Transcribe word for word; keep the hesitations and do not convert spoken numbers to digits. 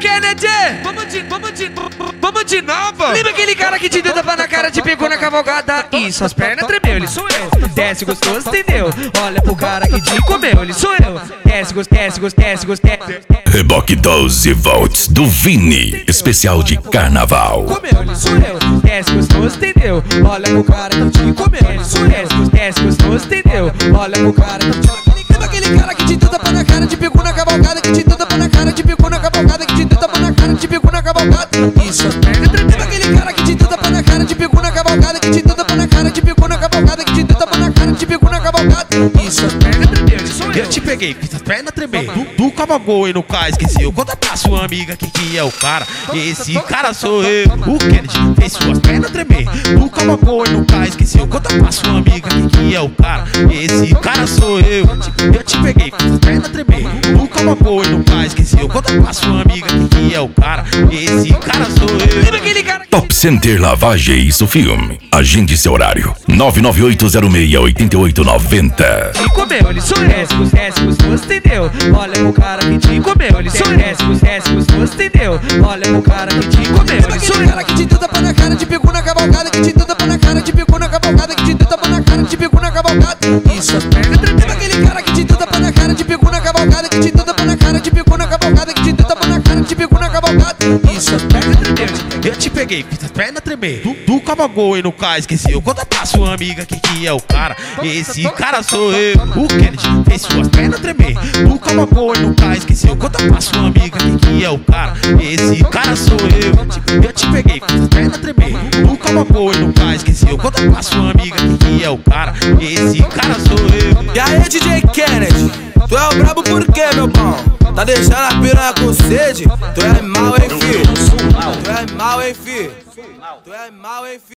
Kennedy! Vamos de, vamos de, vamos de novo! Lembra aquele cara que te deu tapa na cara, te pegou na cavalgada e suas pernas tremeu? Ele sou eu. Desce gostoso, entendeu? Olha pro cara que te comeu, ele sou eu. Desce gostoso, desce gostoso, desce gostoso. Reboque doze volts do Vini, especial de carnaval. Comeu, ele sou eu. Desce gostoso, entendeu? Olha pro cara que te comeu, ele sou eu. Desce gostoso, entendeu? Olha pro cara que te comeu. Lembra aquele cara que te deu tapa na cara, te pegou na cavalgada, que te deu tapa na cara, te pegou na cavalgada, que te deu tapa na cara, te pegou na cavalgada e suas pernas tremeu? Lembra aquele cara que te deu tapa na cara, te pegou na cavalgada, que te deu tapa na cara, te pegou na cavalgada, que te deu tapa na cara, te pegou na cavalgada e suas pernas tremeu? Ele sou eu. Eu te peguei, fiz as pernas tremer. Tu, tu cavalgou e no cais esqueceu. Conta pra sua amiga que que é o cara. Esse cara sou eu. O Kennedy fez suas pernas tremer. Tu cavalgou e no cais esqueceu. Conta pra sua amiga que que é o cara. Esse cara sou eu. Eu te peguei, fiz as pernas tremer. Tu cavalgou e no cais esqueceu. Conta pra sua amiga que que é o cara. Esse cara sou eu. Lembra aquele cara que Top Center Lavagem e Isso Filme. Agende seu horário. nove nove oito zero seis oito oito nove zero. te comeu? Ele sou eu. Desce gostoso, gostoso, entendeu? Olha pro cara que te comeu, ele sou eu. Desce gostoso, gostoso, entendeu? Olha pro cara que te comeu, ele sou eu. Cara que te deu tapa na cara, te pegou na cavalgada, que te deu tapa na cara, te pegou na cavalgada, que te deu tapa na cara, te pegou na cavalgada e suas pernas tremeu? Lembra aquele cara que te deu tapa na cara, te pegou na cavalgada, que te deu tapa na cara, te pegou na cavalgada, que te deu tapa na cara, te pegou na cavalgada e suas pernas tremeu? Eu te peguei, fiz as pernas tremer. Tu, tu cavalgou e no cais esqueceu. Conta pra sua amiga que que é o cara. Esse cara sou eu. O Kennedy fez suas pernas tremer. Tu cavalgou e no cais esqueceu. Conta pra sua amiga que que é o cara. Esse cara sou eu. Eu te peguei, fiz as pernas tremer. Tu cavalgou e no cais esqueceu. Conta pra sua amiga que que é o cara. Esse cara sou eu. E aí, D J Kennedy, tu é o brabo por quê, meu pão? Tá deixando a piranha com sede? Tu é mal, hein, fi? Tu é mal, hein, fi? Tu é mal, hein, fi?